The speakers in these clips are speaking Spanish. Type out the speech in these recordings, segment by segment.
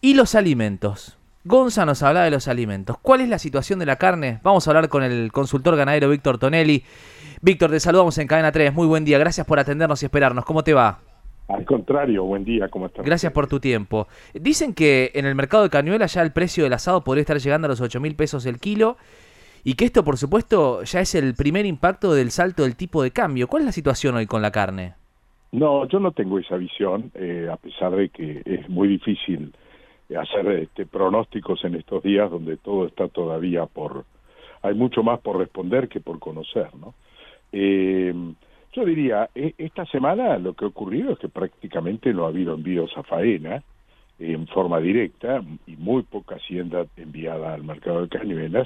Y los alimentos. Gonza nos habla de los alimentos. ¿Cuál es la situación de la carne? Vamos a hablar con el consultor ganadero Víctor Tonelli. Víctor, te saludamos en Cadena 3. Muy buen día. Gracias por atendernos y esperarnos. ¿Cómo te va? Al contrario, buen día, ¿cómo están Gracias por ustedes? tu tiempo. Dicen que en el mercado de Cañuelas ya el precio del asado podría estar llegando a los 8.000 pesos el kilo y que esto, por supuesto, ya es el primer impacto del salto del tipo de cambio. ¿Cuál es la situación hoy con la carne? No, yo no tengo esa visión, a pesar de que es muy difícil hacer pronósticos en estos días donde todo está todavía hay mucho más por responder que por conocer, ¿no? Eh, yo diría, esta semana lo que ha ocurrido es que prácticamente no ha habido envíos a faena en forma directa y muy poca hacienda enviada al mercado de cañuelas,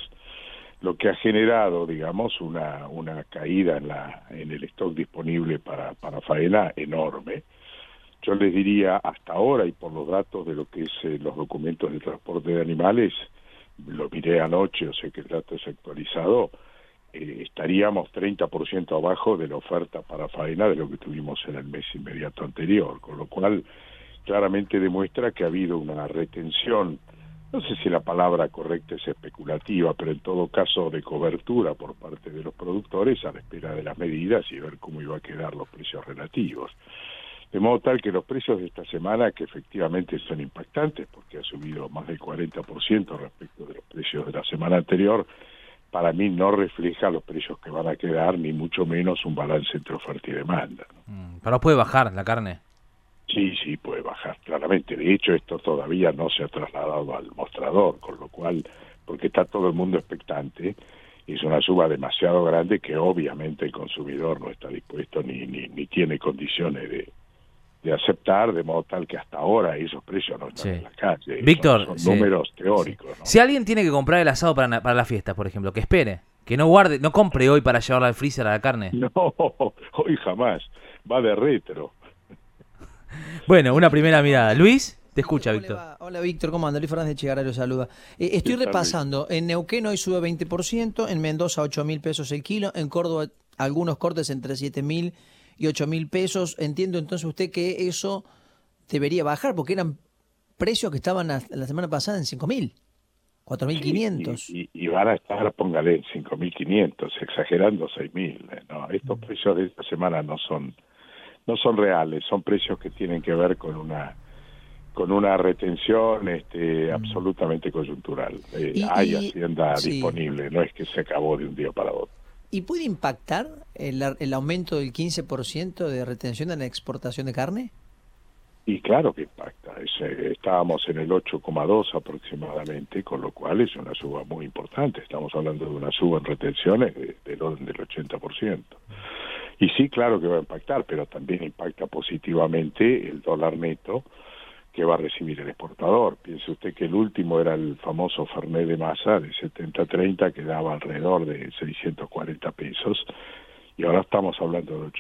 lo que ha generado, digamos, una caída en el stock disponible para faena enorme. Yo les diría, hasta ahora, y por los datos de lo que es los documentos de transporte de animales, lo miré anoche, o sé que el dato es actualizado, estaríamos 30% abajo de la oferta para faena de lo que tuvimos en el mes inmediato anterior, con lo cual claramente demuestra que ha habido una retención, no sé si la palabra correcta es especulativa, pero en todo caso de cobertura por parte de los productores a la espera de las medidas y ver cómo iba a quedar los precios relativos. De modo tal que los precios de esta semana, que efectivamente son impactantes, porque ha subido más del 40% respecto de los precios de la semana anterior, para mí no refleja los precios que van a quedar, ni mucho menos un balance entre oferta y demanda, ¿no? Pero puede bajar la carne. Sí, puede bajar, claramente. De hecho, esto todavía no se ha trasladado al mostrador, con lo cual, porque está todo el mundo expectante, es una suba demasiado grande que obviamente el consumidor no está dispuesto ni tiene condiciones de aceptar, de modo tal que hasta ahora esos precios no están en Sí. la calle, Víctor, son sí, números sí. teóricos, ¿no? Si alguien tiene que comprar el asado para la fiesta, por ejemplo, que espere. Que no guarde, no compre hoy para llevarla al freezer a la carne. No, hoy jamás, va de retro. Bueno, una primera Víctor, ¿cómo mirada. anda? Luis, te Sí, escucha, ¿cómo le Víctor. va? Hola Víctor, ¿cómo anda? Luis Fernández de Chegaray lo saluda. ¿Qué Estoy tal, Luis? repasando, en Neuquén hoy sube 20%, en Mendoza 8.000 pesos el kilo, en Córdoba algunos cortes entre 7.000 y 8.000 pesos. Entiendo entonces usted que eso debería bajar, porque eran precios que estaban la semana pasada en 5.000, Sí, 4.500. y van a estar, póngale, 5.500, exagerando 6.000. No, estos precios de esta semana no son reales, son precios que tienen que ver con una retención absolutamente coyuntural. Hay Y, hacienda sí, disponible, no es que se acabó de un día para otro. ¿y puede impactar el aumento del 15% de retención en la exportación de carne? Y claro que impacta. Estábamos en el 8,2 aproximadamente, con lo cual es una suba muy importante. Estamos hablando de una suba en retenciones del orden del 80%. Y sí, claro que va a impactar, pero también impacta positivamente el dólar neto que va a recibir el exportador. Piense usted que el último era el famoso Fernet de masa de 70-30 que daba alrededor de 640 pesos y ahora estamos hablando de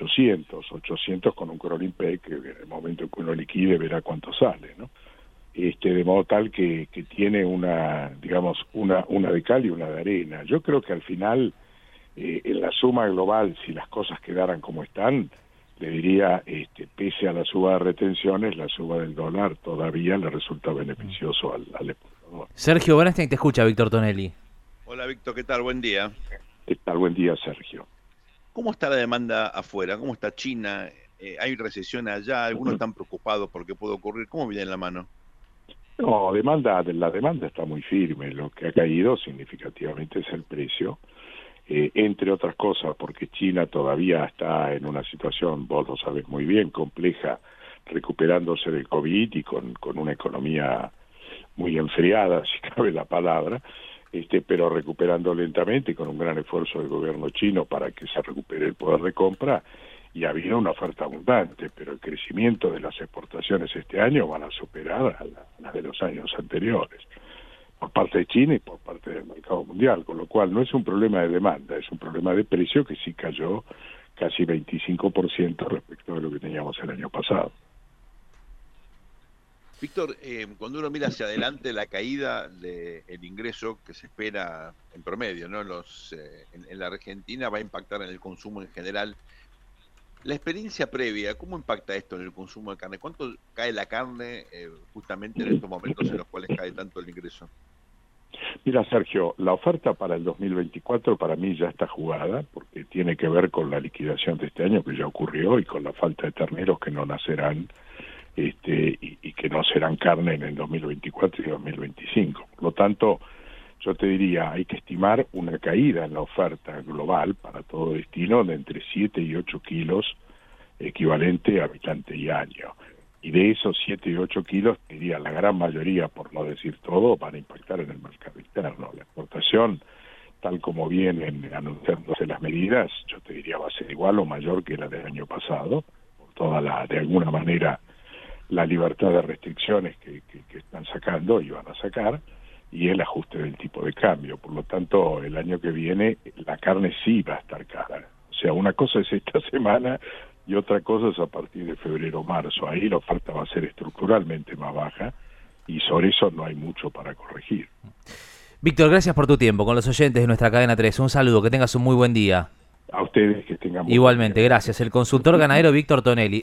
800 con un Cronin-P que en el momento en que uno liquide verá cuánto sale, ¿no? De modo tal que tiene digamos, una de cal y una de arena. Yo creo que al final, en la suma global, si las cosas quedaran como están, le diría, pese a la suba de retenciones, la suba del dólar todavía le resulta beneficioso al exportador. Sergio Bernstein te escucha, Víctor Tonelli. Hola Víctor, ¿qué tal? Buen día. ¿Qué tal? Buen día, Sergio. ¿Cómo está la demanda afuera? ¿Cómo está China? ¿Hay recesión allá? Algunos están preocupados por qué puede ocurrir. ¿Cómo viene en la mano? No, la demanda está muy firme. Lo que ha caído significativamente es el precio, entre otras cosas porque China todavía está en una situación, vos lo sabés muy bien, compleja, recuperándose del COVID y con una economía muy enfriada, si cabe la palabra, pero recuperando lentamente con un gran esfuerzo del gobierno chino para que se recupere el poder de compra, y había una oferta abundante, pero el crecimiento de las exportaciones este año van a superar a las de los años anteriores, por parte de China y por parte del mercado mundial, con lo cual no es un problema de demanda, es un problema de precio que sí cayó casi 25% respecto de lo que teníamos el año pasado. Víctor, cuando uno mira hacia adelante la caída del ingreso que se espera en promedio, ¿no? En la Argentina va a impactar en el consumo en general. La experiencia previa, ¿cómo impacta esto en el consumo de carne? ¿Cuánto cae la carne justamente en estos momentos en los cuales cae tanto el ingreso? Mira, Sergio, la oferta para el 2024 para mí ya está jugada, porque tiene que ver con la liquidación de este año que ya ocurrió y con la falta de terneros que no nacerán y que no serán carne en el 2024 y 2025. Por lo tanto, yo te diría, hay que estimar una caída en la oferta global para todo destino de entre 7 y 8 kilos equivalente a habitante y año. Y de esos 7 y 8 kilos, diría la gran mayoría, por no decir todo, van a impactar en el mercado interno. La exportación, tal como vienen anunciándose las medidas, yo te diría va a ser igual o mayor que la del año pasado, por toda de alguna manera, la libertad de restricciones que están sacando y van a sacar, y el ajuste del tipo de cambio. Por lo tanto, el año que viene la carne sí va a estar cara. O sea, una cosa es esta semana y otra cosa es a partir de febrero o marzo. Ahí la oferta va a ser estructuralmente más baja y sobre eso no hay mucho para corregir. Víctor, gracias por tu tiempo con los oyentes de nuestra cadena 3. Un saludo, que tengas un muy buen día. A ustedes que tengan Igualmente, gracias. El consultor ganadero Víctor Tonelli.